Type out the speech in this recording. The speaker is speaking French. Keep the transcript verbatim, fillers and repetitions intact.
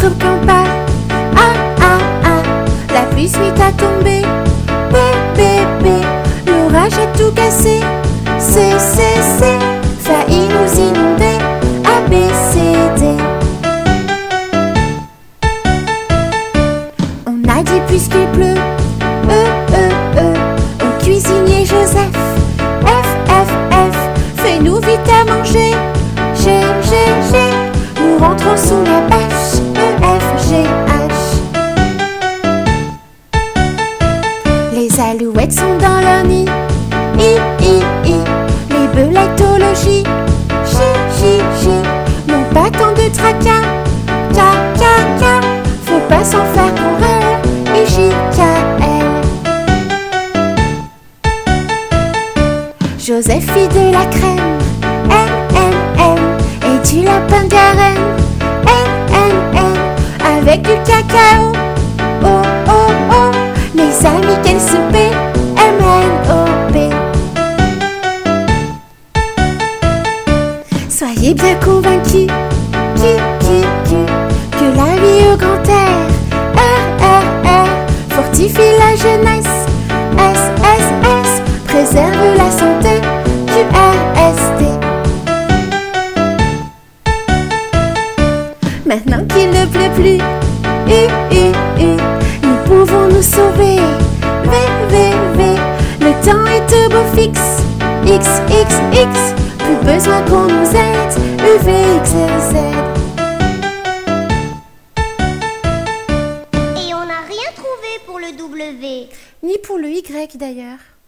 trouve qu'on part. Ah ah ah, la pluie se mit à tomber. B B B, l'orage a tout cassé. C C C, failli nous inonder. A B C D. On a dit puisqu'il pleut. E E E, au cuisinier Joseph. F F F, fais-nous vite à manger. G G G, nous rentrons sous la bâche. E F G H. Les alouettes sont dans leur nid. I I I, les belettes au logis. J J J, non pas tant de tracas. K K K, faut pas s'en faire pour elle. Et J K L. Joseph fit de la crème. M M M, et du lapin de Garenne. N N N, avec du cacao. Oh oh oh, mes amis, quelle soupe. M N O P. Soyez bien convaincus, Q Q Q, que la vie au grand air. R R R, fortifie la jeunesse. S S S, préserve la santé. Du R S T. Maintenant qu'il ne pleut plus, U U U, nous pouvons nous sauver. V V V, le temps est turbo fixe. X X X, plus besoin qu'on nous aide. U V X Z. Et on n'a rien trouvé pour le W. Ni pour le Y d'ailleurs.